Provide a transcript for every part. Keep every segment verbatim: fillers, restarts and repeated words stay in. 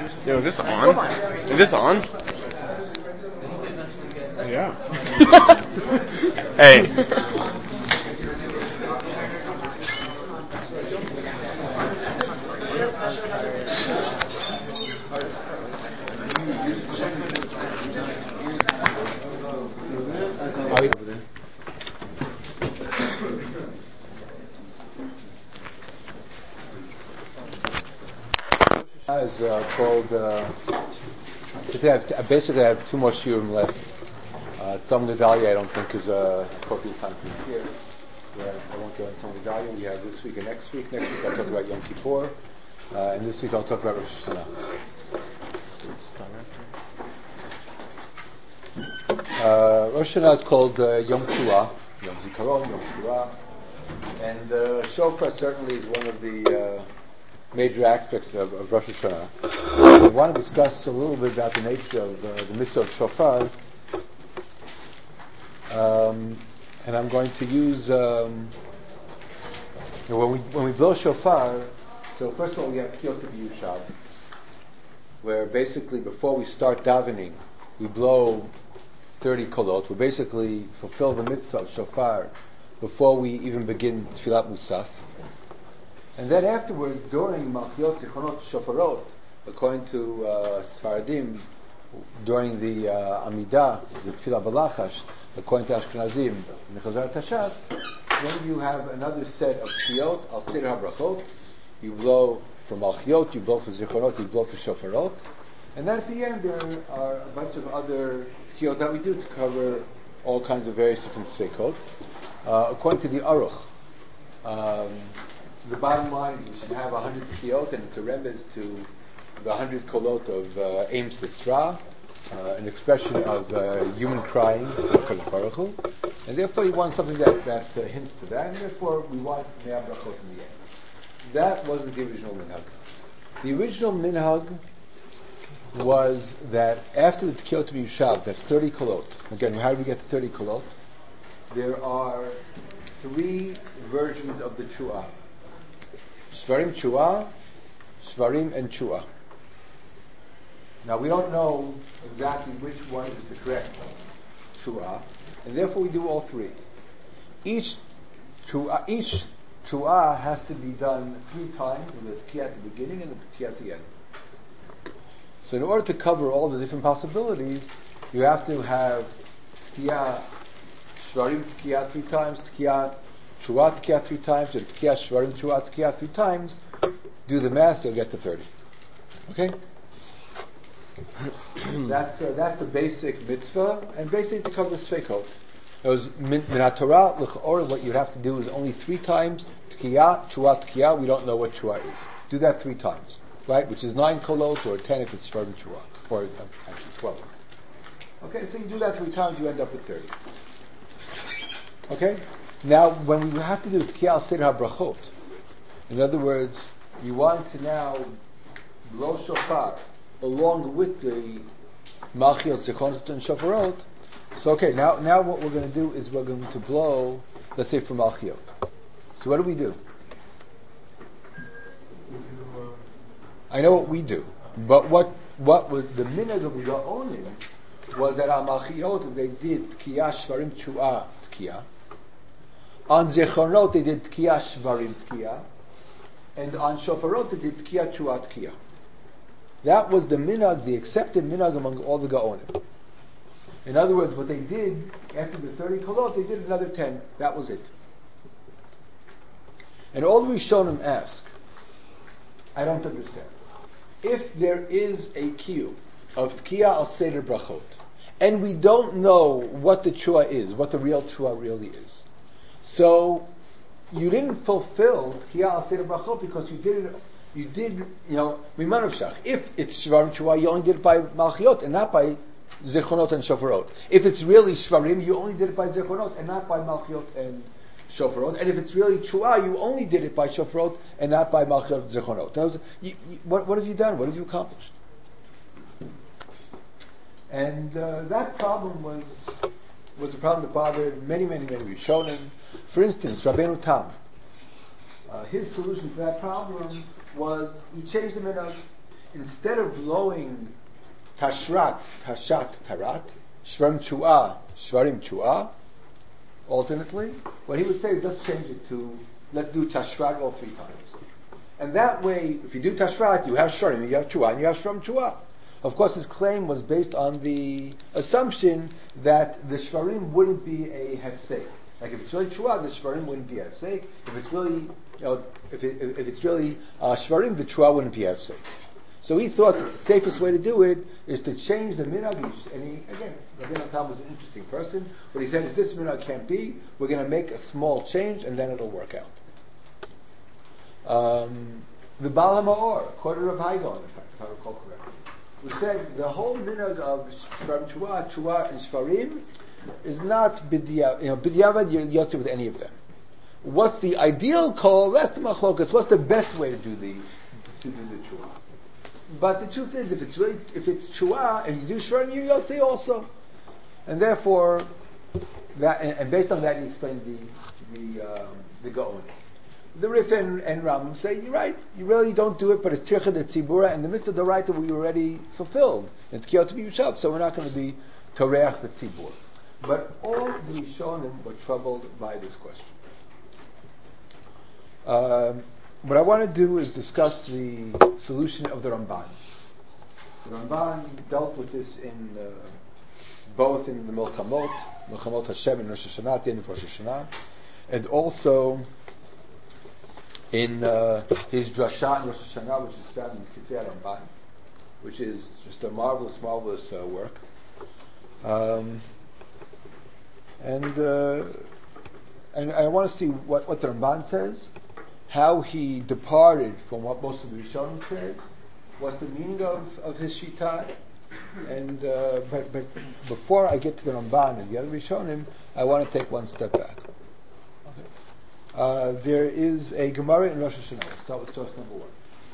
Yo, is this on? Is this on? Yeah. Hey. Is uh, called. Uh, I have t- basically, I have two more shiurim left. Uh, Tzom Gedalia, I don't think is a appropriate time for here. Yeah, I won't go into Tzom Gedalia. We have this week and next week. Next week I'll talk about Yom Kippur, uh, and this week I'll talk about Rosh Hashanah. Uh, Rosh Hashanah is called uh, Yom Teruah, Yom Zikaron, Yom Teruah, and uh, shofar certainly is one of the uh, major aspects of, of Rosh Hashanah. I want to discuss a little bit about the nature of uh, the mitzvah of shofar, um, and I'm going to use um, you know, when we when we blow shofar. So first of all, we have Kiyot B'Yushav, where basically before we start davening, we blow thirty kolot. We basically fulfill the mitzvah of shofar before we even begin Tfilat Musaf. And then afterwards, during Malchiot Zichronot Shofarot, according to uh, Sfaradim, during the uh, Amidah, the Tfilah Balachash, according to Ashkenazim, Mechazar Tashat, then you have another set of Kiyot, Al Seder HaBrachot. You blow for Malchiot, you blow for Zichronot, you blow for Shofarot. And then at the end, there are a bunch of other Kiyot that we do to cover all kinds of various different Sfeikot. Uh, according to the Aruch, um, the bottom line is we should have one hundred kiyot, and it's a remez to the one hundred kolot of uh, Aim Sisra, uh, an expression of uh, human crying, and therefore you want something that, that uh, hints to that, and therefore we want Mea Brachot in the end. That wasn't the original minhag. The original minhag was that after the Kiyot B'Yushav, that's thirty kolot. Again, how do we get to thirty kolot? There are three versions of the Tshu'ah. Shvarim Tshu'ah, Shvarim and Tshu'ah. Now we don't know exactly which one is the correct Tshu'ah, and therefore we do all three. Each Tshu'ah, each Tshu'ah has to be done three times, with the Tkiyah at the beginning and the Tkiyah at the end. So in order to cover all the different possibilities, you have to have Tkiyah Shvarim Tkiyah three times, Tkiyah Tshu'ah Tkiyah three times, and Tkiyah Shvarim Tshu'ah Tkiyah three times. Do the math, you'll get to thirty. Okay? that's uh, that's the basic mitzvah, and basically to cover the Sfeikot. Those Minat Torah, L'chor, what you have to do is only three times Tkiyah, Tshu'ah Tkiyah. We don't know what Tshu'ah is. Do that three times, right? Which is nine kolot, or ten if it's Shvarim Tshu'ah, or uh, actually twelve. Okay, so you do that three times, you end up with thirty. Okay? Now, when we have to do Tkiyah Al Seder HaBrachot, in other words, you want to now blow shofar along with the Malchiot Zichronot and Shofarot. So, okay, now, now what we're going to do is we're going to blow, let's say, for Malchiot. So what do we do? I know what we do, but what what was the minhag of the Gaonim was that on Malchiot they did Tkiyah Shvarim Tshu'ah Tkiyah. On Zichronot they did Tkiyah Shvarim Tkiyah, and on Shofarot they did Tkiyah Tshu'ah Tkiyah. That was the minhag, the accepted minhag among all the Gaonim. In other words, what they did after the thirty kolot, they did another ten. That was it. And all the Rishonim ask, I don't understand. If there is a kiyum of Tkiyah Al Seder Brachot, and we don't know what the Tshu'ah is, what the real Tshu'ah really is, so you didn't fulfill Tkiyah Al Seder Brachot because you did it, you did, you know, Mimanav Shach. If it's Shvarim Tshu'ah, you only did it by Malchiot and not by Zichronot and Shofarot. If it's really Shvarim, you only did it by Zichronot and not by Malchiot and Shofarot. And if it's really Tshu'ah, you only did it by Shofarot and not by Malchiot and Zichronot. Now, you, you, what, what have you done? What have you accomplished? And uh, that problem was was a problem that bothered many, many, many Rishonim. For instance, Rabbeinu Tam, uh, his solution to that problem was he changed the minhag. instead of blowing tashrat, tashat, tarat, shvarim chua, shvarim chua, alternately, what he would say is let's change it to, let's do tashrat all three times. And that way, if you do tashrat, you have shvarim, you have chua, and you have shvarim chua. Of course, his claim was based on the assumption that the shvarim wouldn't be a hefsek. Like if it's really chua, the shvarim wouldn't be hefsek. If it's really, you know, if, it, if it's really uh, shvarim, the chua wouldn't be hefsek. So he thought that the safest way to do it is to change the minhag. And he, again, Rabbeinu Tam was an interesting person. What he said is, this minhag can't be. We're going to make a small change, and then it'll work out. Um, the Baal HaMaor, quarter of Haigon, in fact, if I recall correctly, who said the whole minhag of Shvarim Chua, Chua, and Shvarim is not b'diavad, you know, b'diavad you're yotze with any of them. What's the ideal call? That's the machlokas. What's the best way to do the to do the Chua? But the truth is, if it's really, if it's Chua and you do Shvarim, you're yotze also, and therefore that, and, and based on that, he explained the the um, the Gaon. The Rif and, and Ram say, you're right, you really don't do it, but it's Tirchad et Tzibura, and the mitzvah of the right that we already fulfilled. It's Kiyot to be Yushav, so we're not going to be Toreach the Tzibur. But all the Rishonim were troubled by this question. Um, what I want to do is discuss the solution of the Ramban. The Ramban dealt with this in uh, both in the Milchamot, Milchamot Hashem and Rosh Hashanah, at the end of Rosh Hashanah, and also in uh, his Drasha in Rosh Hashanah, which is found in Kifei Ramban, which is just a marvelous, marvelous uh, work. Um, and uh, and I want to see what, what the Ramban says, how he departed from what most of the Rishonim said, what's the meaning of, of his Shita, and uh, but, but before I get to the Ramban and the other Rishonim, I want to take one step back. Uh, there is a Gemara in Rosh Hashanah. Let's start with source number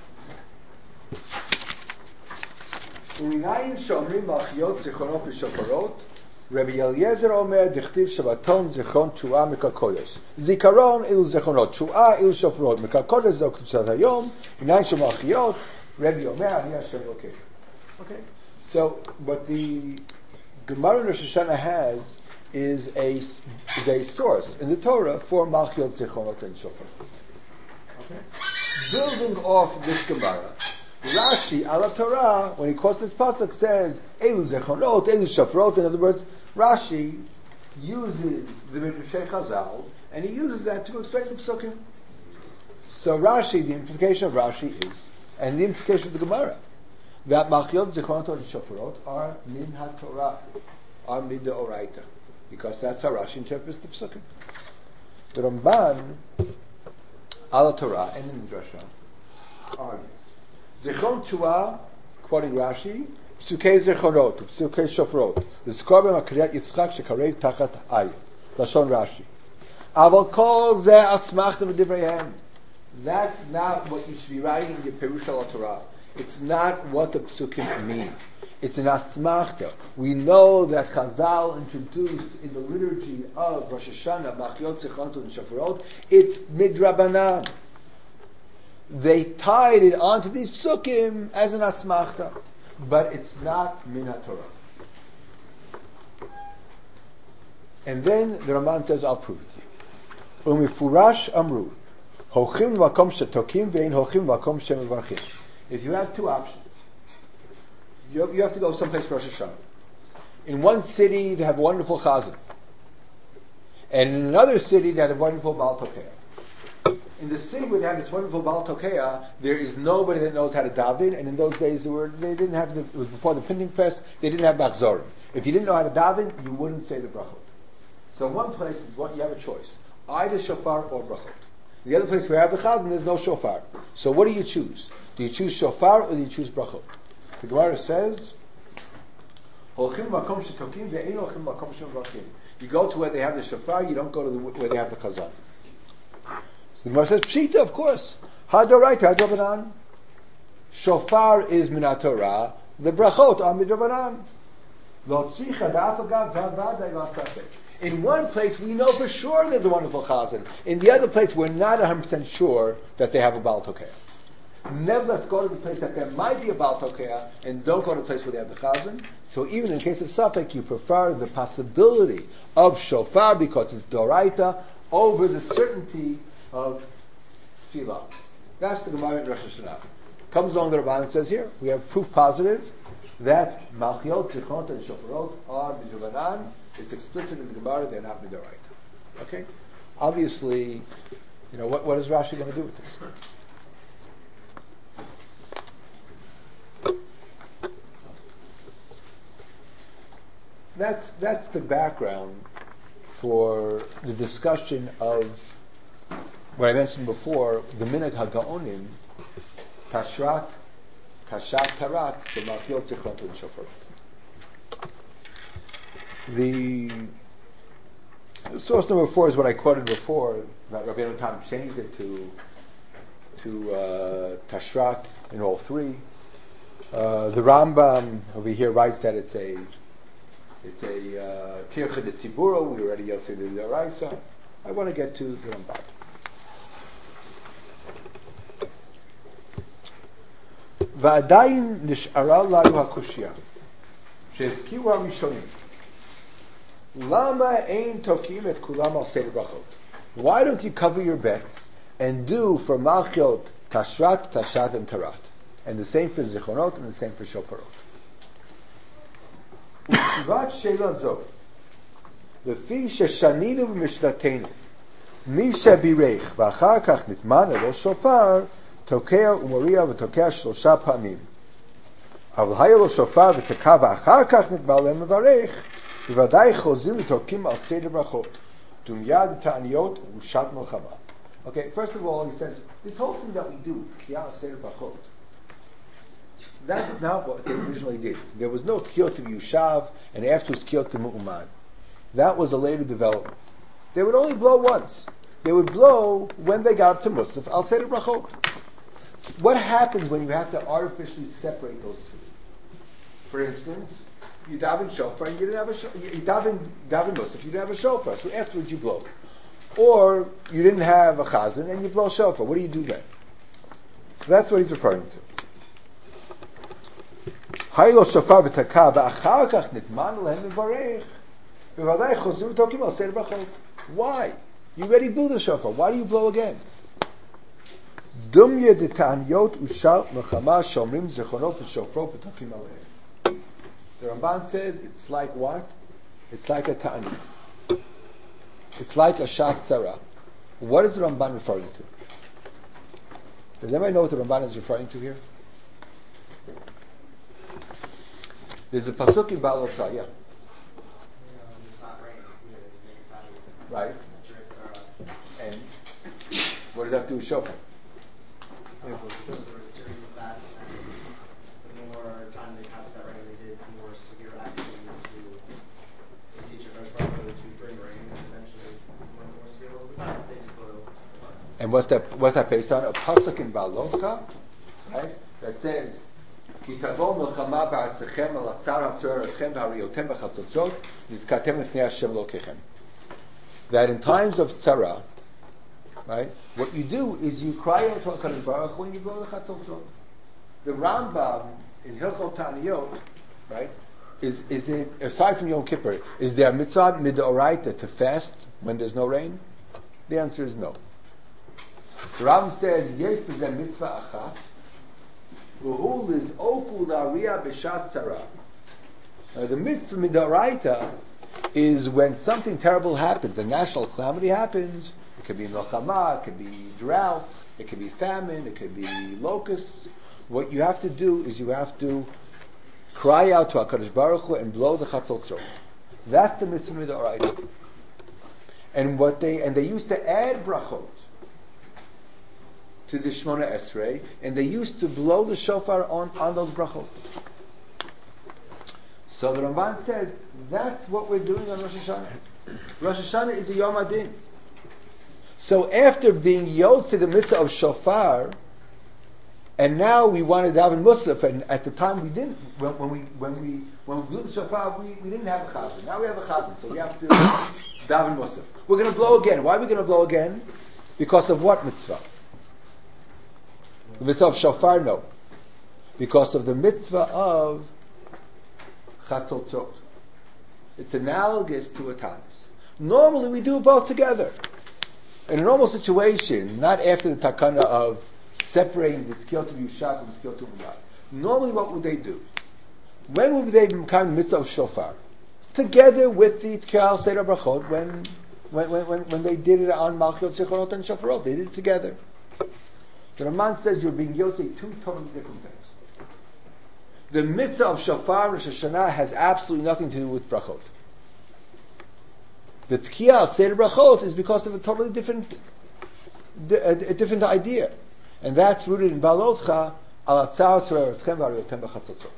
one. Uminayin shomrim malchiyot zichronot v'shofarot, Rabbi Eliezer Omer dichtiv Shabbaton zichron Chua mikal kodesh. Zikaron ilu zichronot, Chua ilu shofarot, mikal kodesh zok tzad hayom, uminayin shom malchiyot, Rabbi Omer ani Hashem Elokei. Okay. So what the Gemara in Rosh Hashanah has is a is a source in the Torah for Malchiot, Zichronot, and Shofar. Okay. Building off this Gemara, Rashi ala Torah, when he quotes this pasuk, says Elu Zichronot, Elu Shofarot. In other words, Rashi uses the Midrashei Chazal and he uses that to explain the Pesukim. So Rashi, the implication of Rashi is, and the implication of the Gemara, that Malchiot, Zichronot, and Shofarot are min ha-Torah, are min the Oraita. Because that's how Rashi interprets the Pesukim. The Ramban, ala Torah, and in the Drasha, argues. Zichron Chua, quoting Rashi, Psukei Zichronot, Psukei Shofrot, the Skorbim HaKriyat Yitzchak Shekarev Tachat Ayah. Lashon Rashi. Aval kol ze asmachta v'divreihem. That's not what you should be writing in your Perush ala Torah. It's not what the Pesukim mean. It's an asmachta. We know that Chazal introduced in the liturgy of Rosh Hashanah, Malchiot, Zichronot, and Shofarot, it's midrabanan. They tied it onto these psukim as an asmachta, but it's not min HaTorah. And then the Ramban says, I'll prove it. Umifurash amru, hochim v'akom shetokim ve'in hochim v'akom shemevarchim. If you have two options, You have, you have to go someplace for Rosh Hashanah. In one city, they have a wonderful chazan. And in another city, they have a wonderful Baal Tokeah. In the city where they have this wonderful Baal Tokeah, there is nobody that knows how to daven, and in those days, they, were, they didn't have the, it was before the printing press, they didn't have machzorim. If you didn't know how to daven, you wouldn't say the brachot. So in one place, you have a choice. Either shofar or brachot. The other place where you have the chazan, there's no shofar. So what do you choose? Do you choose shofar or do you choose brachot? The Gemara says, you go to where they have the shofar, you don't go to the, where they have the chazan. So the Gemara says, Pshita, of course. Hadoraita, hadobanan. Shofar is min Torah, the brachot are midrabanan. In one place, we know for sure there's a wonderful chazan. In the other place, we're not one hundred percent sure that they have a Baal Tokeah. Nevertheless, go to the place that there might be a Baal Tokea, and don't go to the place where they have the Chazan. So even in case of Safek, you prefer the possibility of Shofar because it's Doraita over the certainty of Tefillah. That's the Gemara in Rosh Hashanah. Comes along the Rabban and says here, we have proof positive that Malchiot, Zichronot, and Shofarot are B'Juvanan. It's explicit in the Gemara, they're not B'Doraita. Okay? Obviously, you know, what, what is Rashi going to do with this? That's that's the background for the discussion of what I mentioned before, the minute Hagaonim, Kashrat, Kashat Tarat, the Malchiot Zichronot and Shofarot. The source number four is what I quoted before, that Rabbeinu Tam changed it to to uh, Tashrat in all three. Uh, the Rambam over here writes that it's a It's a Tircha de Tziburo. We already yelled to the Daraisa. I want to get to the Ramban. ועדיין נשארה לנו הקושיה שהזכירו הראשונים למה אין תוקעים את כולם על סדר ברכות? Why don't you cover your bets and do for Malchiot Tashrat, Tashat, and Tarat, and the same for Zichronot and the same for Shofarot? ותשובת שאלה זו, לפי ששנינו במשנתנו, מי שבירך ואחר כך נטמן עליו שופר, תוקע ומוריע ותוקע שלושה פעמים. אבל היה לו שופר ותקע ואחר כך נטמן עליהם מברך, בוודאי חוזרים ותוקעים על סדר ברכות. דומיה דתעניות ושעת מלחמה. Okay, first of all, he says, this whole thing that we do, תקיעה על סדר ברכות, that's not what they originally did. There was no Tkiyot to Yushav, and afterwards Tkiyot to Mu'uman. That was a later development. They would only blow once. They would blow when they got to Musaf al Seder Brachot. What happens when you have to artificially separate those two? For instance, you daven shofar and you didn't have a shofar. You daven, daven Musaf, you didn't have a shofar, so afterwards you blow. Or you didn't have a chazan and you blow shofar. What do you do then? So that's what he's referring to. היילו שופר ותקע ואחר כך נטמן להם מברך בוודאי חוזרים ותוקעים על סדר ברכות. Why? You already blew the shofar. Why do you blow again? דומיה דתעניות ושעת מלחמה שאומרים זיכרונות ושופרות ותוקעים עליהם. The Ramban says it's like what? It's like a ta'ani. It's like a shat sarah. What is the Ramban referring to? Does anybody know what the Ramban is referring to here? There's a pasuk in Baal Otah, yeah. Right. And what does that have to do with shofar? There was a series of fasts, and the more time they passed that rain, they did more severe actions to beseech Hakadosh Baruch Hu to bring rain, and eventually, when more severe was the fast, they did go. And what's that? What's that based on? A pasuk in Baal Otah, right? That says. כי תבוא מלחמה בארצכם על הצער הצוער עליכם והריותם בחצוצות נזכרתם לפני השם אלוקיכם. That in times of tzara, right, what you do is you cry out to HaKadosh Baruch Hu when you blow the chatzotzot. The Rambam in Hilchot Ta'aniyot, right, is is it, aside from Yom Kippur, is there a mitzvah midoraita to fast when there's no rain? The answer is no. The Rambam says yesh b'zeh mitzvah achat. Now, the mitzvah midoraita is when something terrible happens, a national calamity happens. It could be milchama, it could be drought, it could be famine, it could be locusts. What you have to do is you have to cry out to HaKadosh Baruch Hu and blow the chatzotzot. That's the mitzvah midoraita. And what they and they used to add brachot to the Shmona Esrei, and they used to blow the shofar on, on those brachot. So the Ramban says, that's what we're doing on Rosh Hashanah. Rosh Hashanah is a Yom Adin. So after being yod to the mitzvah of shofar, and now we want to daven musaf, and at the time we didn't, when, when we when we when we blew the shofar, we, we didn't have a chazan. Now we have a chazan, so we have to daven musaf. We're going to blow again. Why are we going to blow again? Because of what mitzvah? The mitzvah of shofar, no. Because of the mitzvah of chatzotzot. It's analogous to a tanis. Normally we do both together. In a normal situation, not after the takana of separating the tkiyot of Yushat and the tkiyot of Miyad. Normally what would they do? When would they become the mitzvah of shofar? Together with the tkiyah seder brachot, when, when, when, when they did it on Malchut, Zichronot, and Shofarot, they did it together. The Raman says you're being yosei two totally different things. The mitzvah of shofar and Rosh Hashanah has absolutely nothing to do with brachot. The tkiyah seder brachot is because of a totally different, a, a different idea, and that's rooted in Balotcha al atzar tzarotchem v'ariotem b'chatzotzot.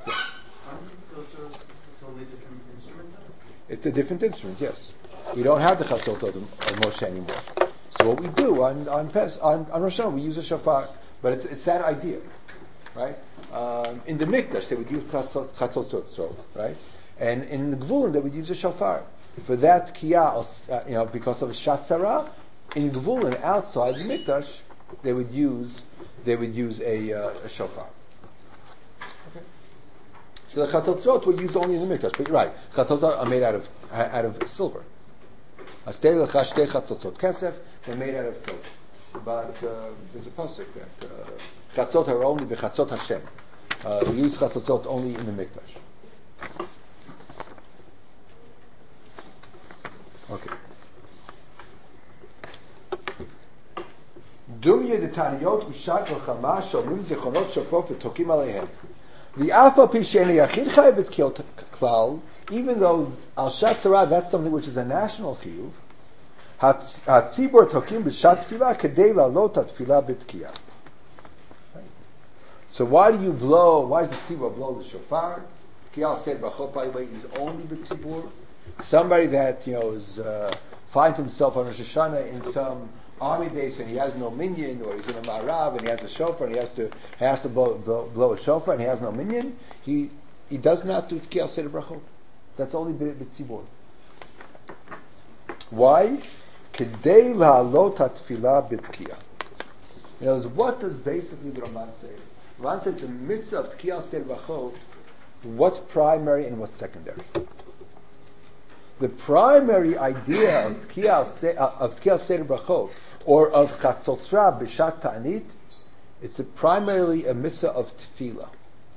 It's a different instrument, yes. We don't have the chatzot of Moshe anymore. So what we do on on Pes, on, on Rosh Hashanah, we use a shofar, but it's, it's that idea, right? Um, in the Mikdash, they would use chatzotzot, right? And in the Gvulin, they would use a shofar. For that kiyah, uh, you know, because of shatzara, in Gvulin, outside the Mikdash, they would use they would use a, uh, a shofar. Okay. So the chatzotzot were used only in the Mikdash, but you're right. Chatzotzot are made out of out of silver. Astei lecha shtei chatzotzot kesef, they're made out of silver. But uh, there's a pasuk that uh, chatzot are only bechatzot Hashem. Uh, we use chatzotzot only in the Mikdash. Okay. Dumye detaniyot ushak v'chama shomrim zichronot shofar v'tokim aleihem. The alpha pisheni yachid chay b'tkiyot klal, even though al shatzara, that's something which is a national chiyuv. Hatzibor tokim b'shat tefillah kedei la'alot ha'tefillah b'tkiyah. So why do you blow? Why does the tzibor blow the shofar? Kiyal said brachot by the way is only b'tzibor. Somebody that you know is uh, finds himself on Rosh Hashanah in some army base and he has no minyan, or he's in a ma'arav and he has a shofar and he has to he has to blow, blow, blow a shofar and he has no minyan. He he does not do tkiyah seder brachot. That's only b'tzibor. Why? Kedei la'alot ha'tefillah b'tkiyah. You know, what does basically the Raman say? The Raman says the mitzvah of tkiyah seder brachot. What's primary and what's secondary? The primary idea of Tkiyah Seder Brachot or of Chatzotzra B'Shat Ta'anit, it's a primarily a mitzvah of Tefillah.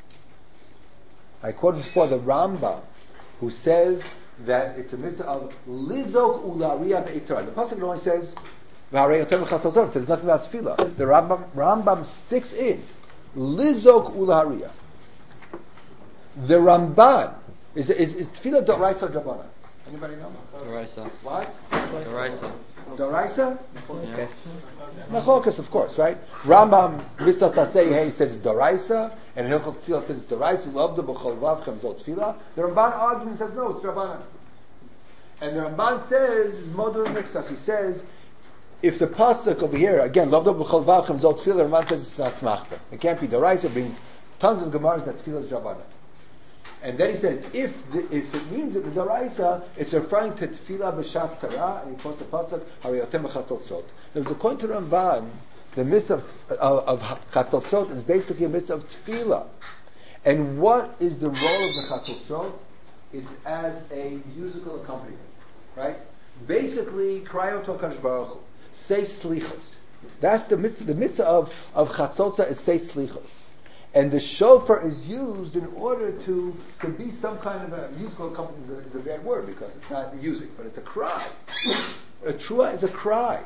I quoted before the Rambam, who says that it's a mitzvah of Lizok Ularia Be'etzara. The pasuk only says V'harei Yotem Chatzotzra. It says nothing about Tefillah. The Rambam, Rambam sticks in Lizok Ularia. The Ramban is is, is Tefillah Doraisa Drabana. Anybody know? Doraisa. What? Doraisa. Doraisa? Yes. Nachokas, of course, right? Rambam Mistas Asei Hey says it's Doraisa, and Hilchos Tefillah says it's Doraisa. Love the B'chol Vav Chamzot Tefillah. The Ramban argument says no, it's Rabbanan. And the Ramban says it's Modur Mixas. He says if the pasuk over here again, Love the B'chol Vav Chamzot Tefillah, the Ramban says it's Asmachta. It can't be Doraisa. It brings tons of Gemaras that Tefillah is Rabbanan. And then he says, if the, if it means that the Doraisa, it's referring to Tefillah b'Shat Tzara, and he quotes the pasuk Hariyotem b'Chatzotzot. There's according to Ramban, the mitzvah of, of, of Chatzotzot is basically a mitzvah of Tefillah. And what is the role of the Chatzotzot? It's as a musical accompaniment, right? Basically, cry out to HaKadosh Baruch Hu, say slichos. That's the mitzvah. The mitzvah of of Chatzotza is say slichos. And the shofar is used in order to, to be some kind of a musical accompaniment. Is a, is a bad word because it's not music, but it's a cry. A trua is a cry.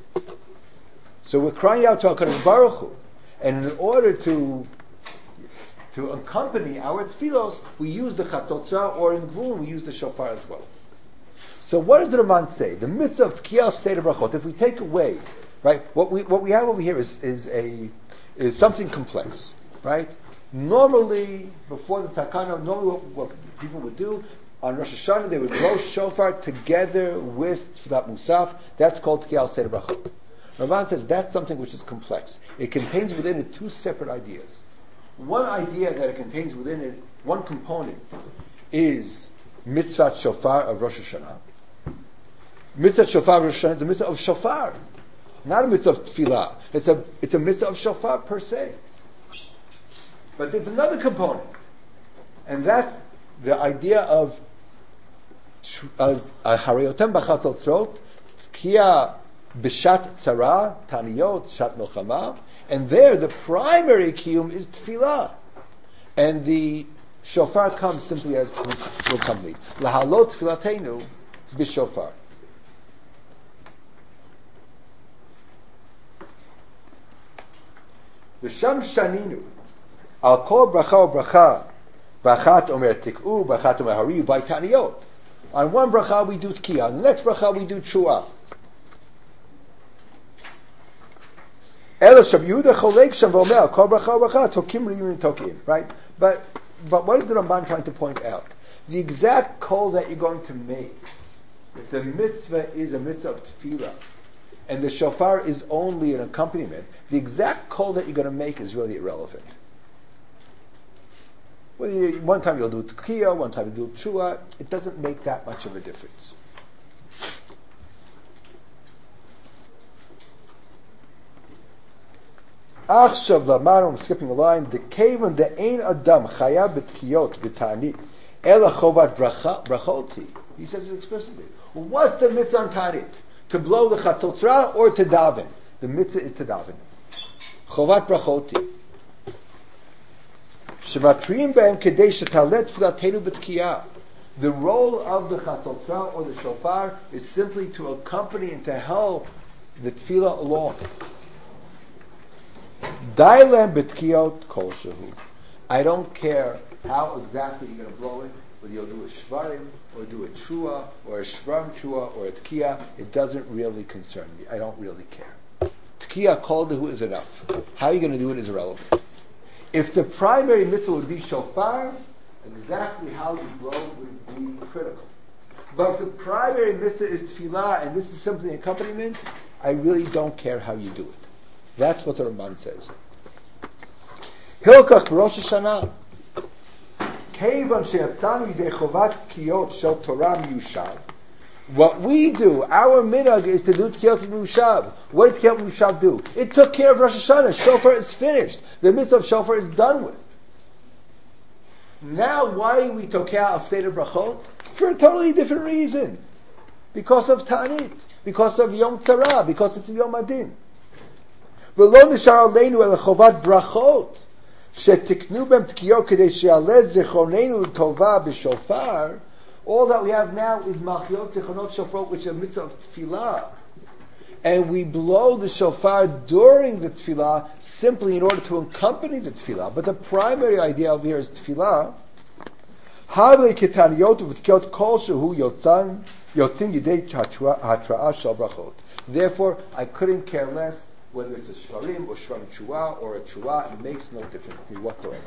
So we're crying out to HaKadosh Baruch Hu, and in order to to accompany our tefillos, we use the chatzotza, or in Gvul we use the shofar as well. So what does the Raman say? The mitzvah of tkiyah seder brachot. If we take away, right, what we what we have over here is is a is something complex. Right? Normally, before the takana, normally what, what people would do on Rosh Hashanah, they would blow shofar together with Tfilat Musaf. That's called Tkiyah Seder Brachot. Ramban says that's something which is complex. It contains within it two separate ideas. One idea that it contains within it, one component, is Mitzvah Shofar of Rosh Hashanah. Mitzvah Shofar of Rosh Hashanah is a mitzvah of shofar, not a mitzvah of tefillah. It's a it's a mitzvah of shofar per se. But there's another component, and that's the idea of Hariotem b'chatzot tzrot, tkiya b'shat tzara, taniyot, shat milchama, and there the primary kiyum is tefillah, and the shofar comes simply as will accompany. Lahalot tfilatenu b'shofar. V'sham shaninu al kol bracha o bracha bachat omer tik'u bachat omer hariyu by taniyot. On one bracha we do tkiya, on the next bracha we do tshuah. Elo Shab Yehuda cholek sham v'omer kol bracha o bracha tokim riyun tokim. Right? But but what is the Ramban trying to point out? The exact call that you're going to make, if the mitzvah is a mitzvah of tefillah, and the shofar is only an accompaniment, the exact call that you're going to make is really irrelevant. Whether you, one time you'll do tkiya, one time you'll do tshuah, it doesn't make that much of a difference. Achshav lamar, I'm skipping a line. The kaven the ein adam chayav b'tkiyot b'tanit ela chovat brachoti. He says it explicitly. What's the mitzvah on tanit? To blow the chatzotzra or to daven? The mitzvah is to daven. Chovat brachoti. Shematrim behem kedei shetalet tfilatenu b'tkiyah. The role of the chatzotzra or the shofar is simply to accompany and to help the tefillah along. Dailem b'tkiyot kol shehu. I don't care how exactly you're going to blow it, whether you'll do a shvarim, or do a trua, or a shvarim trua, or a tkiya. It doesn't really concern me. I don't really care. Tkiya kol dehu is enough. How you're going to do it is irrelevant. If the primary mitzvah would be shofar, exactly how you blow would be critical. But if the primary mitzvah is tefillah, and this is simply an accompaniment, I really don't care how you do it. That's what the Ramban says. Hilkach Rosh Hashanah. Kevan sheyatzanu yidei chovat kiyot shel Torah miyushav. What we do, our minhag, is to do tkiyot miyushav. What did tkiyot miyushav do? It took care of Rosh Hashanah. Shofar is finished. The mitzvah of shofar is done with. Now, why are we tokeh al seder brachot? For a totally different reason. Because of Ta'anit. Because of Yom Tzara. Because it's Yom Adin. ולא נשאר עלינו אלא חובת ברכות שתקנו בהם תקיעות כדי שיעלה זיכרוננו לטובה בשופר. All that we have now is malchiot zichronot shofar, which is a mitzvah of tefillah, and we blow the shofar during the tefillah simply in order to accompany the tefillah. But the primary idea over here is tefillah. Havle ketaniyot v'tkiot kol shehu yotzan yotzin yidei hatra'ah shel brachot. Therefore, I couldn't care less whether it's a shvarim or shvarim tshuah or a tshuah. It makes no difference to me whatsoever.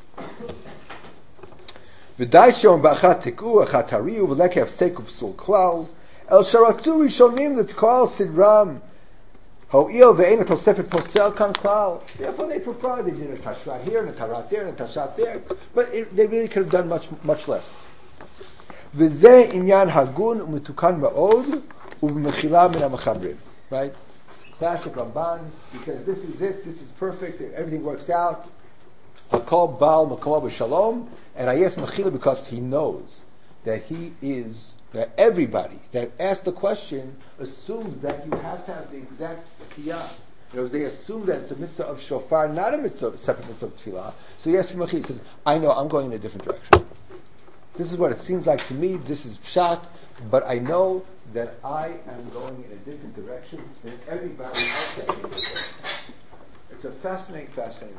V'dai she'on ba'achat tik'u achat hariu v'leke hafsek u'psul klal el sharatzu rishonim l'tkal sidram ho'il ve'en atosefet posel kan klal. Therefore they prefer, they did a tashrat here and a tarat there and a tashat there, but it, they really could have done much much less. V'zeh inyan hagun u'metukan ma'od u'v'mechila min ha'machabrim. Right? Classic Ramban. He says, this is it, this is perfect, everything works out. Hakol Baal Makom B'Shalom. And I ask Mechila because he knows that he is, that everybody that asks the question assumes that you have to have the exact kiyah. You know, they assume that it's a mitzvah of shofar, not a mitzvah, a separate mitzvah of tefillah. So he asks Mechila, he says, I know, I'm going in a different direction. This is what it seems like to me, this is pshat, but I know that I am going in a different direction than everybody else that came before. It's a fascinating, fascinating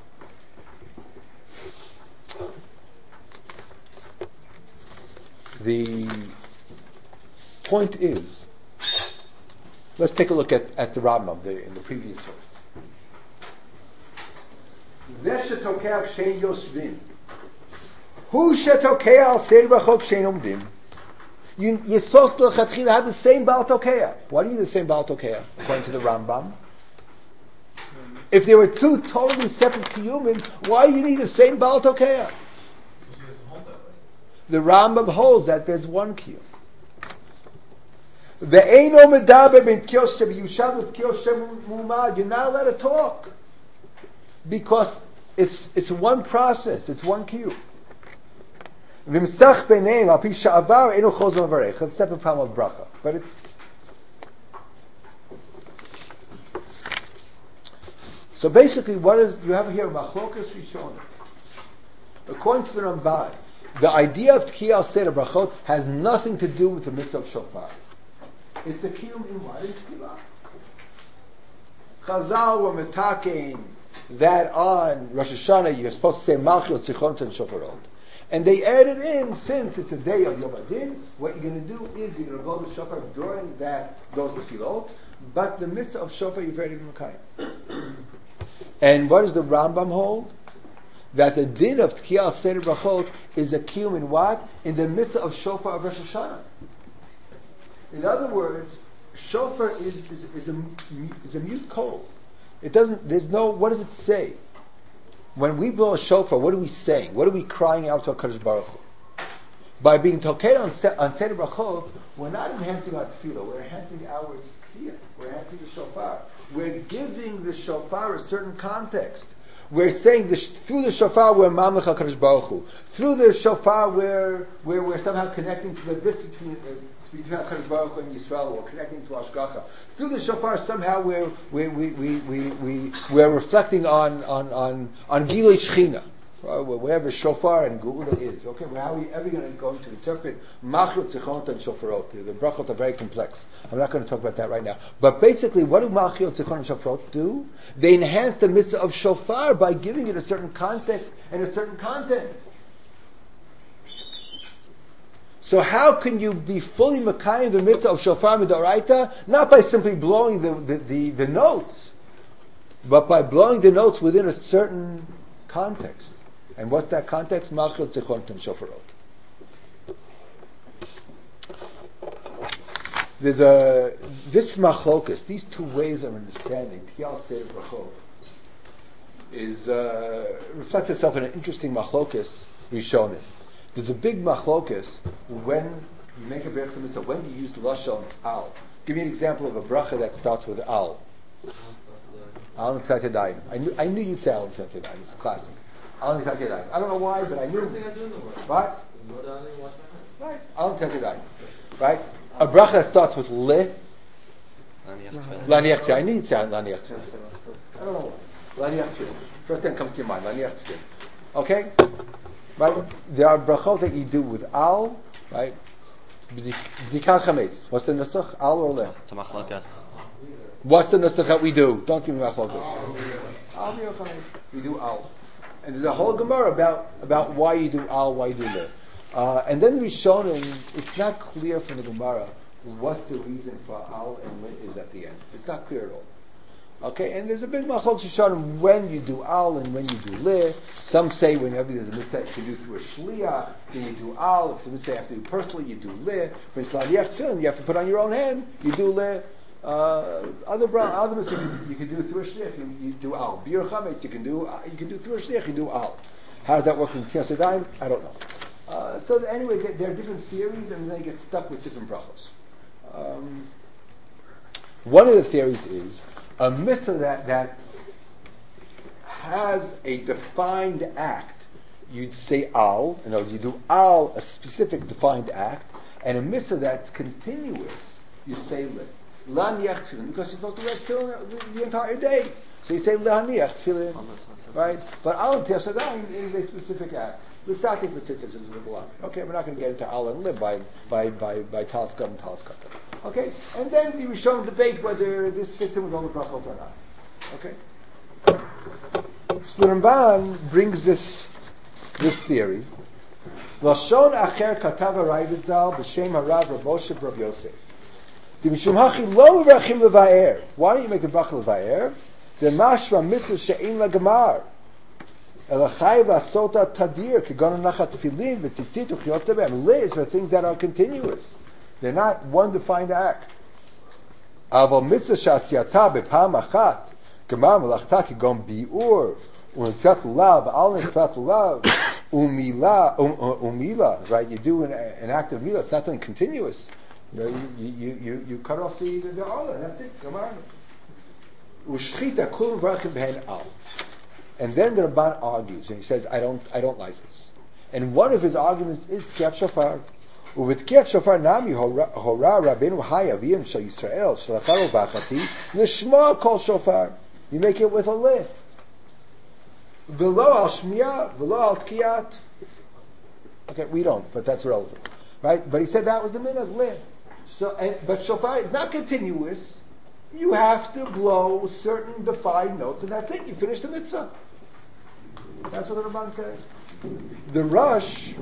Ramban. The point is, let's take a look at, at the Rambam the, in the previous verse. Zeh shetokeh shein yosvim. Hu shetokeh al seder brachot shein omdim. You, you're supposed to have the same Baal Tokeya. Why do you need the same Baal Tokeya, according to the Rambam? If there were two totally separate Kiyumin, why do you need the same Baal Tokeya? The Rambam holds that there's one Kiyum. You're not allowed to talk. Because it's it's one process. It's one cube. V'msach b'neim al pi sha'avar enu chos v'varech. It's a separate problem of bracha, but it's. So basically, what is you have here? Machlokas Rishonim. According to the Ramban, the idea of Tkiyah Seder Brachot has nothing to do with the mitzvah of shofar. It's a kiyum in what? In Tefillah. Chazal were metaking that on Rosh Hashanah you're supposed to say Malchut Zichron and Shofarot. And they added in, since it's a day of Yom Adin, what you're going to do is you're going to go to Shofar during that, those tefillot, but the mitzvah of Shofar you've already been Mekayim. And what does the Rambam hold? That the din of Tkiyah Seder Brachot is a kiyum in what? In the mitzvah of Shofar of Rosh Hashanah. In other words, Shofar is, is, is, a, is a mute call. It doesn't, there's no, what does it say? When we blow a shofar, what are we saying? What are we crying out to HaKadosh Baruch Hu? By being toked on, on Seder Brachot, we're not enhancing our tefillah, we're enhancing our tkiyah, we're enhancing the shofar. We're giving the shofar a certain context. We're saying the, through the shofar we're Mamlech HaKadosh Baruch Hu. Through the shofar we're, we're, we're somehow connecting to the this between, uh, between HaKadosh Baruch Hu and Yisrael, or connecting to Hashgacha. Through the shofar somehow we're, we, we, we, we, we, we're reflecting on, on, on, on Gilui Shechina. Wherever shofar and geula is. Okay, well, how are we ever going to go to interpret Malchut, Zichron, and Shofarot? The brachot are very complex. I'm not going to talk about that right now. But basically, what do Malchut, Zichron, and Shofarot do? They enhance the mitzvah of shofar by giving it a certain context and a certain content. So how can you be fully Mekayim the mitzvah of shofar midoraita? Not by simply blowing the, the, the, the notes, but by blowing the notes within a certain context. And what's that context? Malchut, Zichron, and Shofarot. There's a this machlokus, these two ways of understanding Tkiyah Seder Brachot, is uh, reflects itself in an interesting machlokus Rishonim. There's a big machlokus when you make a berachah mitzvah, when you use the lashon al. Give me an example of a bracha that starts with al. Al Nittat Yadayim. I knew I knew you'd say al Nittat Yadayim. It's classic. Al Nittat Yadayim. I don't know why, but I knew. What? Right. Al Nittat Yadayim. Right. A bracha that starts with le. Laniach Tefillin. I need to say laniach Tefillin. I don't know why. Laniach Tefillin. First thing that comes to your mind. Laniach Tefillin. Okay. Right. There are brachot that you do with al. Right. B'dikar chametz. What's the nusach? Al or le? It's a machlokas. What's the nusach that we do? Don't give me machlokas. Al chametz. We do al. And there's a whole Gemara about, about why you do al, why you do le. Uh, and then Rishonim, it's not clear from the Gemara what the reason for al and le is at the end. It's not clear at all. Okay, and there's a big machlok Rishonim when you do al and when you do le. Some say whenever there's a mistake you do through a shliach, then you do al. If it's a mistake you have to do personally, you do le. When it's laniach tefillin, you have to put on your own hand, you do le. Uh, other bra- other mistakes you, you can do through a shliach. You, you do al. Bir chametz you can do uh, you can do through a shliach. You do al. How does that work in Tkiyas Yadayim? I don't know. Uh, so the, anyway, there, there are different theories, and they get stuck with different brachos. Um, one of the theories is a mitzvah that that has a defined act. You'd say al. In other words, you do al, a specific defined act, and a mitzvah that's continuous. You say le. Laniach tefillin, because you're supposed to wear tefillin the, the entire day. So you say laniach tefillin, right? But al Tkiyas Yadayim is a specific act. L'satik b'tzitzis is with one. Okay, we're not going to get into al and live by by by by talskam and talskata. Okay, and then the Rishonim debate whether this fits in with all the brachot or not. Okay, so the Ramban brings this this theory. Lashon acher katav Ravid Zal b'shem harav Rav Moshe Rav Yosef. Why don't you make a bracha levaer? The mashra mitzvah she'in lagamar. Elachai v'asota tadir kegon nachat tefillin v'tzitzit u'chiyot zebem. Liz for things that are continuous. They're not one defined act. Aval mitzvah she'asiyata b'pam achat gemar melachta kegon bi'ur u'nitvat lulav al nitvat lulav umila umila. Right? You do an, an act of milah. It's not something continuous. You, know, you, you, you, you cut off the the, the olah. That's it. Gemara. U'shchita kul v'rachim b'hen al. And then the Ramban argues, and he says, I don't, I don't like this. And one of his arguments is Tkiyat Shofar. ובתקיעת שופר נמי הורה רבנו חי אביהם של ישראל שלחר ובחתי לשמוע כל שופר. You make it with a leh. ולא על שמיעה ולא על תקיעת. Okay, we don't, but that's relevant. Right? But he said that was the minhag, leh. So, and, but shofar is not continuous. You have to blow certain defined notes, and that's it. You finish the mitzvah. That's what the Ramban says. The Rush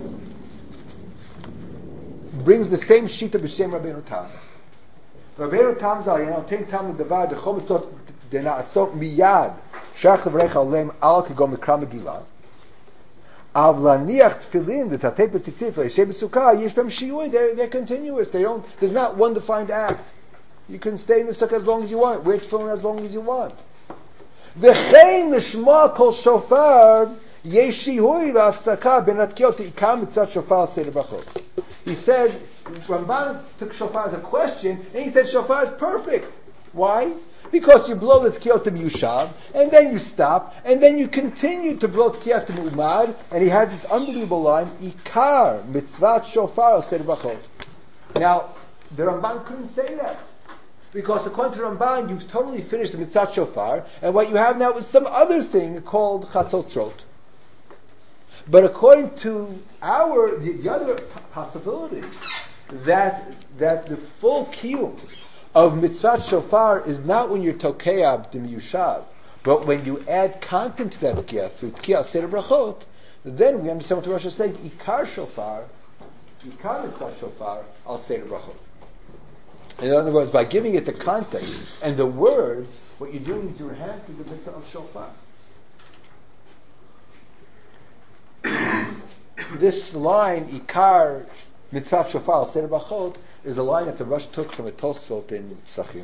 brings the same shita b'shem Rabbeinu Tam. Rabbeinu Tam zal yenoten tam l'davar dechol mitzvot dena'asot miyad shach levrech alem al kigom mikra megillah. Av laniach tefillin v'tatei b'tzitzif le'yeshem b'sukkah yesh b'hem shiyui. They're they're continuous. They don't. There's not one defined act. You can stay in the sukkah as long as you want. Wear tefillin as long as you want. V'chein l'shma kol shofar yesh shiyui la'afsaka ben atkiot ikam mitzvot shofar seder brachot. He says, Ramban took shofar as a question, and he said shofar is perfect. Why? Because you blow the tkiyot to Yushav, and then you stop, and then you continue to blow tkiyot to Mu'mad, and he has this unbelievable line, Ikar mitzvat shofar seder brachot. Now, the Ramban couldn't say that. Because according to Ramban, you've totally finished the mitzvat shofar, and what you have now is some other thing called chatzotzrot. But according to our, the, the other possibility, that that the full kiyum of mitzvah shofar is not when you're tokeab dim yushav, but when you add content to that tkiyah through tkiyah seder brachot, then we understand what the Rosh is saying. Ikar shofar, ikar mitzvah shofar al seder brachot. In other words, by giving it the context and the words, what you're doing is you're enhancing the mitzvah of shofar. This line, Ikar mitzvah shofar seder brachot, is a line that the Rosh took from a Tosfot in Psachim.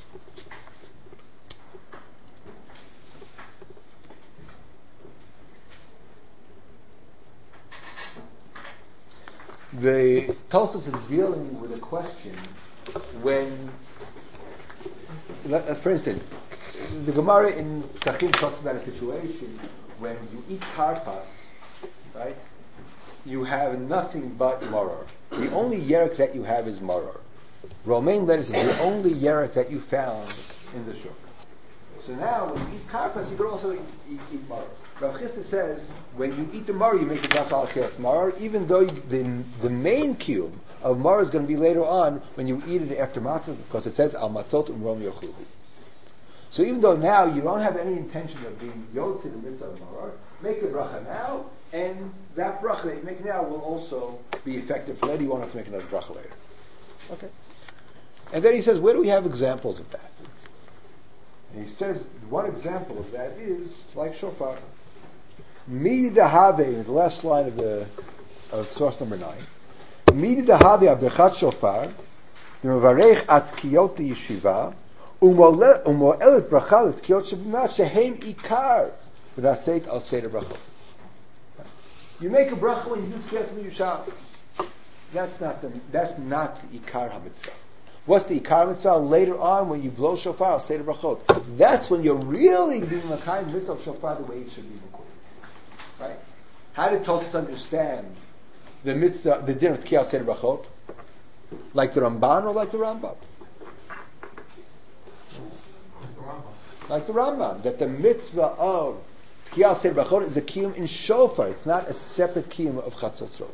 The Tosfot is dealing with a question when, for instance, the Gemara in Psachim talks about a situation when you eat karpas, right? You have nothing but maror. The only yerek that you have is maror. Romaine lettuce is the only yerek that you found in the shuk. So now, when you eat karpas, you can also eat, eat, eat maror. Rav Chisda says, when you eat the maror, you make a bracha al chias maror, even though you, the, the main kiyum of maror is going to be later on when you eat it after matzah, because it says al matzot umrom yochulu. So even though now you don't have any intention of being yotze in the mitzvah of maror, make the bracha now, and that bracha that you make now will also be effective for later. You won't have to make another bracha later. Okay. And then he says, where do we have examples of that? And he says, one example of that is like shofar. Mi dahave, in the last line of the of source number nine. Mi dahave aberchat shofar, the mevarech at kiyot yeshiva, umoelet bracha at kiyot shebimat shehem ikar, v'naseit al seder brachot. You make a bracha when you do tkiyat yushav. That's not the that's not the ikar hamitzvah. What's the ikar mitzvah? Later on, when you blow shofar, al seder brachot. That's when you're really being a kind mitzvah of shofar the way it should be recorded. Right? How did Tosfos understand the mitzvah, the din of tkiyat seder brachot? Like the Ramban or like the Rambam? Like the Rambam, that the mitzvah of tkiyat seder brachot is a kiyum in shofar. It's not a separate kiyum of chatzotzrot.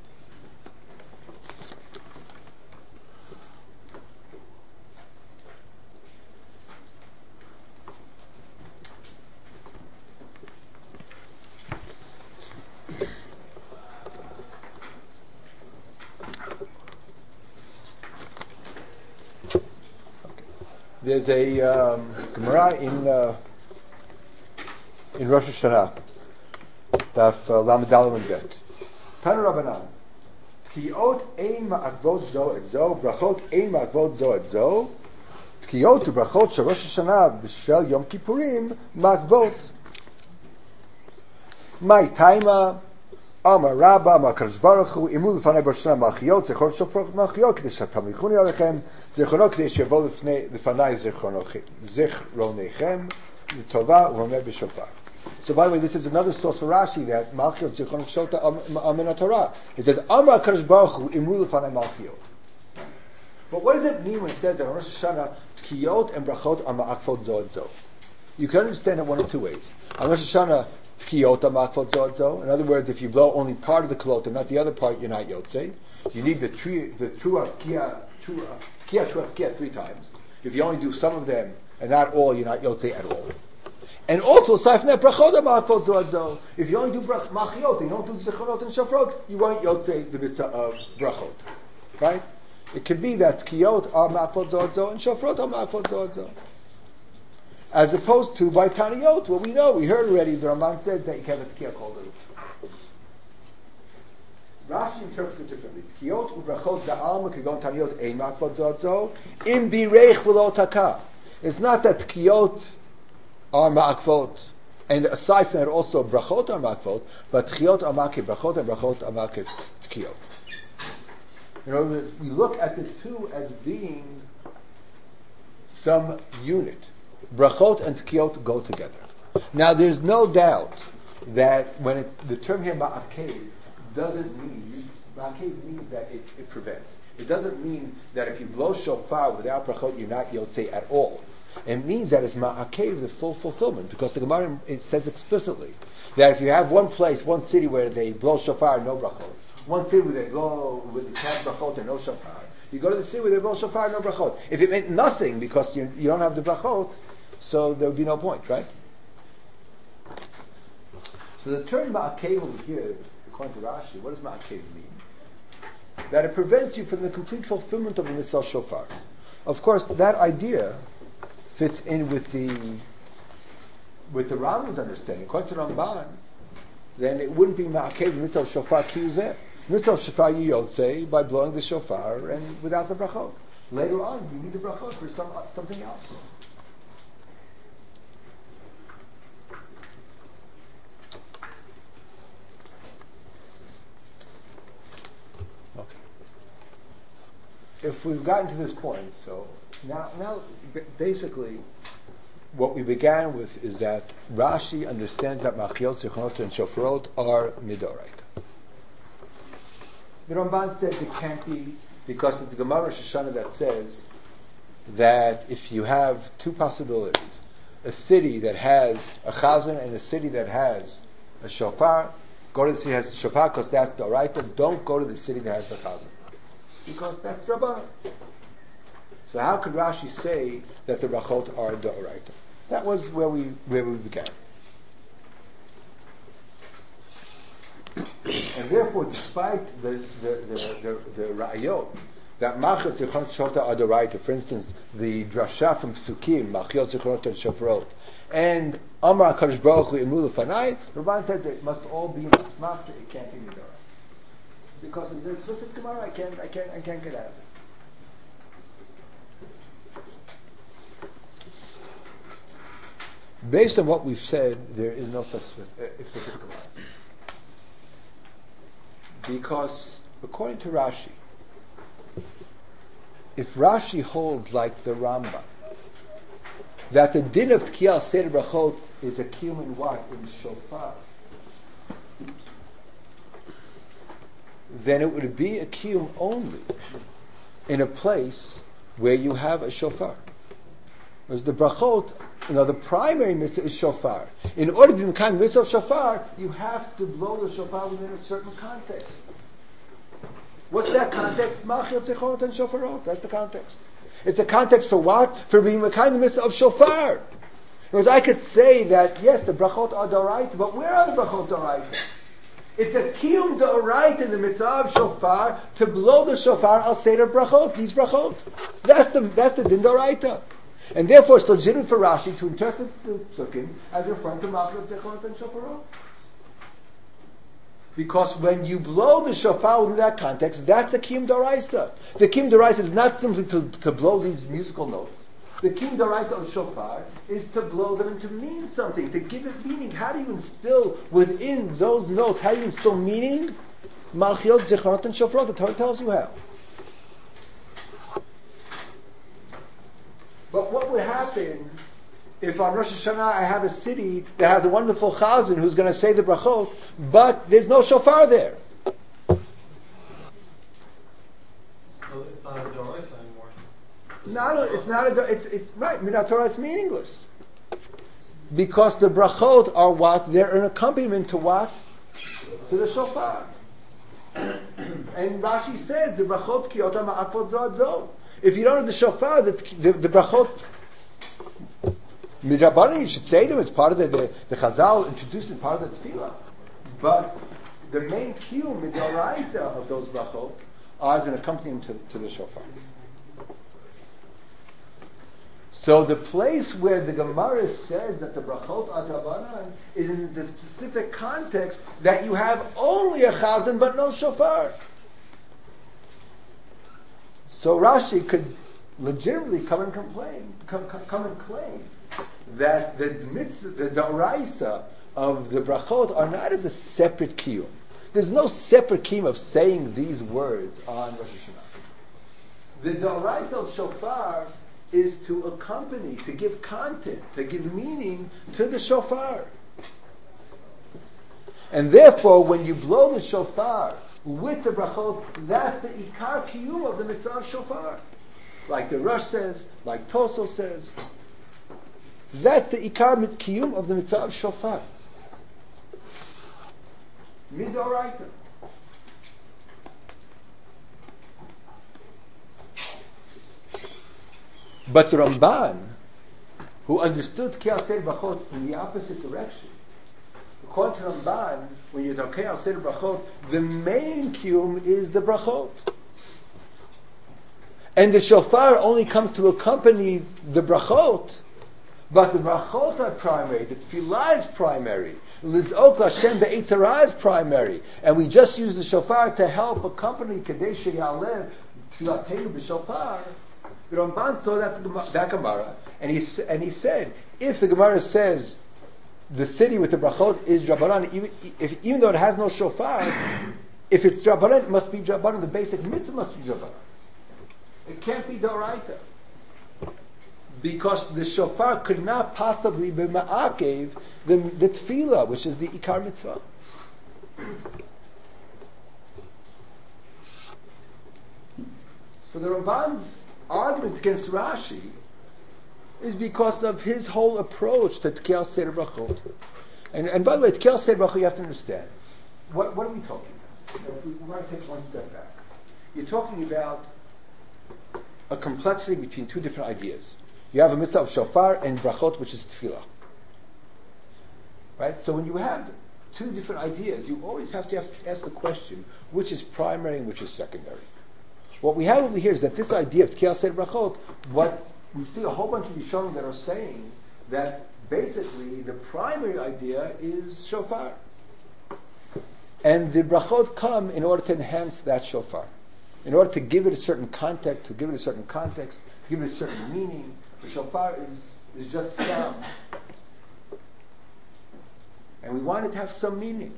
There's a um, Gemara in uh, in Rosh Hashanah, Daf Lamed Daled Bet. Tanu Rabbanan, Tkiyot ein ma'akvot zo et zo, brachot ein ma'akvot zo et zo, Tkiyot u'brachot shel Rosh Hashanah b'shel Yom Kippurim ma'akvot. My taima. Amar Rabba, Amar Kadosh Baruch Hu, Imu l'fanei b'Rosh Hashanah malchiyot, zechor shofrot malchiyot, k'dei shetamlichuni alechem, zechrono k'dei shevo l'fanei zichronechem, l'tova u'hameh b'shofar. So by the way, this is another source for Rashi that Malchiot Zichron Shota Amin Torah. It says Amar Kadosh Baruch Hu Imru Lefanai Malchiot. But what does it mean when it says that on Rosh Hashanah Tkiyot and Brachot are Ma'akfot Zo and Zo? You can understand it one of two ways. On Rosh Hashanah Tkiyot are Ma'akfot Zo and Zo. In other words, if you blow only part of the klot and not the other part, you're not Yotzei. You need the true the true of Kia true Kia true Kia three times. If you only do some of them and not all, you're not Yotzei at all. And also, aside from that, brachot are ma'akfot zo ad zo. If you only do brach, machiot, you don't do zichronot and shofrot, you won't yotzei the mitzvah of brachot. Right? It could be that kiyot are ma'akfot zo ad zo and shofrot are ma'akfot zo ad zo. As opposed to by taniyot, well we know, we heard already, the Ramban says that you can have a tkiyah called it. Rashi interprets it differently. Tkiyot u'brachot za'alma kegon taniyot ein ma'akfot zo ad zo, im bireich v'lo taka. It's not that tkiyot are ma'akfot, and aside from that also brachot are ma'akfot, but tchiyot are ma'akev brachot and brachot are ma'akev tkiyot. In other words, we look at the two as being some unit. Brachot and tkiyot go together. Now there's no doubt that when it's, the term here ma'akev doesn't mean, ma'akev means that it, it prevents. It doesn't mean that if you blow shofar without brachot you're not yotzei at all. It means that it's ma'akev, the full fulfillment, because the Gemara it says explicitly that if you have one place, one city where they blow shofar and no brachot, one city where they blow with the ten brachot and no shofar, you go to the city where they blow shofar and no brachot. If it meant nothing because you, you don't have the brachot, so there would be no point, right? So the term ma'akev over here, according to Rashi, what does ma'akev mean? That it prevents you from the complete fulfillment of the mitzvah shofar. Of course, that idea fits in with the with the Rambam's understanding. According to Ramban, then it wouldn't be ma'akev mitzvah shofar kiyuzeh. Mitzvah shofar you yotzei by blowing the shofar and without the brachot. Later on, you need the brachot for some something else. Okay. If we've gotten to this point, so. Now, now, basically, what we began with is that Rashi understands that Machiot, Zichronot, and Shofrot are Midoraita. The Ramban says it can't be because it's the Gemara Rosh Hashanah that says that if you have two possibilities, a city that has a chazan and a city that has a shofar, go to the city that has a shofar because that's the Doraita. Don't go to the city that has the chazan because that's Rabban. So how could Rashi say that the brachot are d'oraita? That was where we where we began. And therefore, despite the the the the, the ra'ayot that machot zichronot shofar are d'oraita, for instance, the drasha from Psukim, machot zichronot and shofrot, and Amar Kadosh Baruch Hu Imru Lefanai, the Ramban says it must all be in the smach. It can't be d'oraita because it's an explicit Gemara. I can't I can't I can't get out of it. Based on what we've said, there is no such explicit Gemara. Because, according to Rashi, if Rashi holds like the Rambam, that the din of Tkiyah Seder Brachot is a kiyum in what? In shofar, then it would be a kiyum only in a place where you have a shofar. Whereas the brachot, you know, the primary mitzvah is shofar. In order to become the mitzvah of shofar, you have to blow the shofar within a certain context. What's that context? Machiot, Zichronot, and Shofarot. That's the context. It's a context for what? For being the kind of mitzvah of shofar. Whereas I could say that, yes, the brachot are d'oraita, but where are the brachot d'oraita? It's a kiyum d'oraita in the mitzvah of shofar to blow the shofar al seder brachot, these brachot. That's the, that's the din d'oraita. And therefore, it's legitimate for Rashi to interpret the Psukim as referring to Malchut, Zechorot, and Shofarot. Because when you blow the shofar in that context, that's a kiyum d'oraisa. The kiyum d'oraisa is not simply to, to blow these musical notes. The kiyum d'oraisa of shofar is to blow them and to mean something, to give it meaning. How do you instill within those notes, how do you instill meaning? Malchut, Zechorot, and Shofarot. The Torah tells you how. But what would happen if on Rosh Hashanah I have a city that has a wonderful chazan who's going to say the brachot, but there's no shofar there. So it's not a doraisa anymore. Not a, it's not a, it's, it's right, Minat Torah, it's meaningless. Because the brachot are what? They're an accompaniment to what? To the shofar. And Rashi says, the brachot ki otam ha'afot zo ad zo. If you don't have the shofar, the, the, the brachot, midrabanan, you should say them, it's part of the, the, the Chazal introduced in part of the tefillah. But the main kiyum, midoraita, of those brachot are as an accompaniment to, to the shofar. So the place where the Gemara says that the brachot ad Rabbanan is in the specific context that you have only a chazan but no shofar. So Rashi could legitimately come and complain, come, come, come and claim that the mitzvah, the da'oraisa of the brachot are not as a separate kiyum. There's no separate kiyum of saying these words on Rosh Hashanah. The da'oraisa of shofar is to accompany, to give content, to give meaning to the shofar. And therefore, when you blow the shofar with the brachot, that's the ikar kiyum of the mitzvah of shofar. Like the Rosh says, like Tosel says, that's the ikar kiyum of the mitzvah of shofar. Midoraita. But the Ramban, who understood Ki Aseh Brachot in the opposite direction, according to Ramban, when you talk Ki Aseh Brachot, the main kiyum is the brachot. And the shofar only comes to accompany the brachot, but the brachot are primary, the tefillah is primary, Liz'ok Hashem be'etz hara is primary, and we just use the shofar to help accompany Kadesh Yaleh Tfilatenu b'shofar. The Ramban saw that, that Gemara, and he, and he said, if the Gemara says the city with the brachot is Drabanan, even, if, even though it has no shofar, if it's Drabanan, it must be Drabanan, the basic mitzvah must be Drabanan. It can't be Doraita. Because the shofar could not possibly be Ma'akev, the, the tefillah, which is the Ikar mitzvah. So the Ramban's argument against Rashi is because of his whole approach to Tkei Seder Brachot. And, and by the way, Tkei Seder Brachot, you have to understand. What, what are we talking about? You know, if we want to take one step back. You're talking about a complexity between two different ideas. You have a mitzvah of shofar and brachot, which is tefillah. Right? So when you have two different ideas, you always have to, have to ask the question, which is primary and which is secondary. What we have over here is that this idea of Tkei Seder Brachot, what we see a whole bunch of Yishonim that are saying that basically the primary idea is shofar. And the brachot come in order to enhance that shofar. In order to give it a certain context, to give it a certain context, give it a certain meaning. The shofar is, is just sound. And we want it to have some meaning.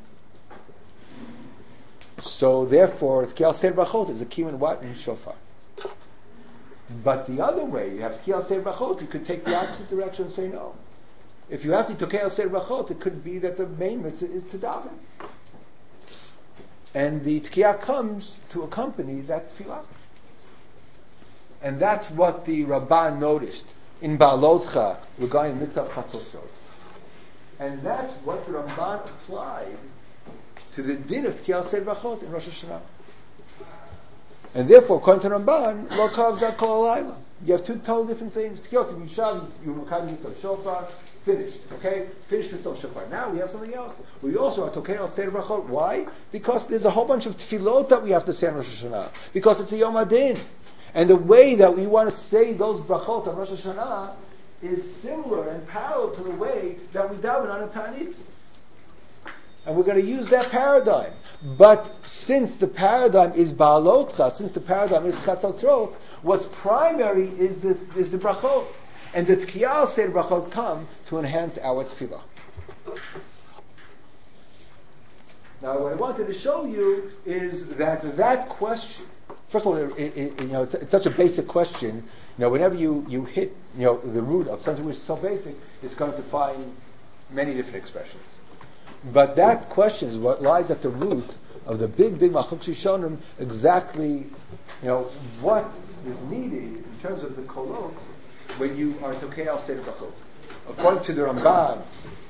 So therefore, Tkei Seder Brachot is a kiyum in what? In shofar. But the other way, you have Tkei Seder Brachot, you could take the opposite direction and say no. If you have to Tkei Seder Brachot, it could be that the main mitzvah is to daven. And the Tkiyah comes to accompany that tefillah. And that's what the Ramban noticed in Ba'alotcha regarding mitzvah chatzosot. And that's what the Ramban applied to the din of Tkei Seder Brachot in Rosh Hashanah. And therefore, according to Ramban, lo kavzah kol halayla. You have two totally different things. Tkiyot Yishav, you makam mitzvah shofar, finished. Okay, finished mitzvah shofar. Now we have something else. We also are Tkei Seder Brachot. Why? Because there's a whole bunch of tefillot that we have to say on Rosh Hashanah. Because it's a Yom Adin, and the way that we want to say those brachot on Rosh Hashanah is similar and parallel to the way that we daven on a Ta'anit. And we're going to use that paradigm. But since the paradigm is Ba'alotcha, since the paradigm is Chatzotzrot, what's primary is the is the brachot. And the Tkei Seder Brachot come to enhance our tefillah. Now what I wanted to show you is that that question first of all, it, it, you know, it's, it's such a basic question. You know, whenever you, you hit, you know, the root of something which is so basic, it's going to find many different expressions. But that question is what lies at the root of the big, big Machlokes Rishonim, exactly, you know, what is needed in terms of the kolot when you are tokei al seder brachot. According to the Ramban,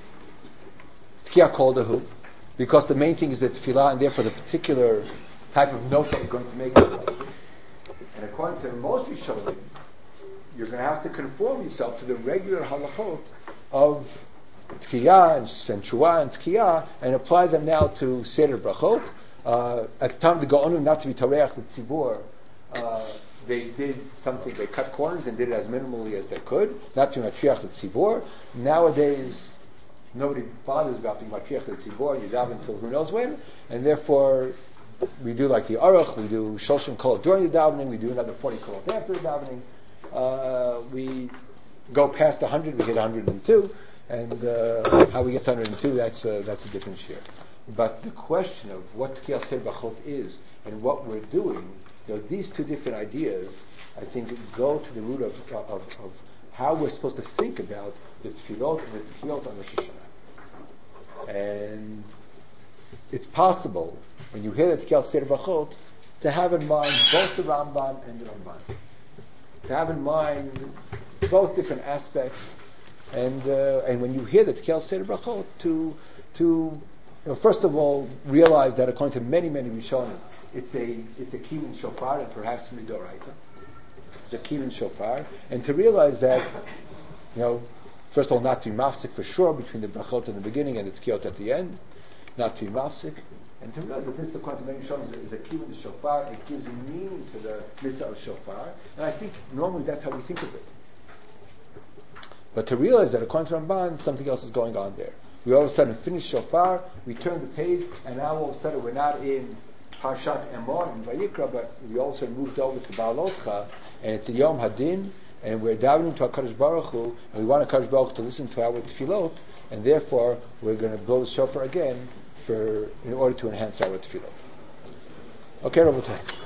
Tkiya kol dahu, because the main thing is the tefillah, and therefore the particular type of note that you're going to make. And according to most Rishonim, you're going to have to conform yourself to the regular halachot of Tkiya and Shua and Tkiya, and apply them now to Seder Brachot. Uh, at the time of the Gaonim, not to be Tareach the Tzibur, uh, they did something, they cut corners and did it as minimally as they could, not to be Matriach the Tzibur. Nowadays, nobody bothers about being Matriach the Tzibur, you daven until who knows when, and therefore, we do like the Aruch, we do Shloshim Kol during the davening, we do another forty Kol after the davening, uh, we go past one hundred, we hit one hundred two, and uh, how we get to one hundred two, that's, uh, that's a different share. But the question of what Tkiya Seder Brachot is and what we're doing, you know, these two different ideas, I think, go to the root of, of, of how we're supposed to think about the tefillot and the tefillot on Rosh Hashanah. And it's possible, when you hear the Tkiya Seder Brachot, to have in mind both the Rambam and the Ramban. To have in mind both different aspects, and uh, and when you hear the Tkiya Seder Brachot, to to you know, first of all, realize that according to many, many Rishonim, it's a it's a Kilin Shofar, and perhaps Midoraita. It's a Kilin Shofar, and to realize that, you know, first of all, not to be mafsik for sure between the Brachot in the beginning and the Tkiyot at the end, not to be mafsik, and to realize that this, according to many Rishonim, is a Kilin Shofar. It gives a meaning to the Misa of Shofar, and I think normally that's how we think of it. But to realize that according to Ramban, something else is going on there. We all of a sudden finish Shofar, we turn the page, and now all of a sudden we're not in Parshat Emor in Vayikra, but we also moved over to Baalotcha, and it's a Yom Hadin, and we're davening to HaKadosh Baruch Hu, and we want HaKadosh Baruch Hu to listen to our tefillot, and therefore we're going to blow the Shofar again for in order to enhance our tefillot. Okay, Rabotai.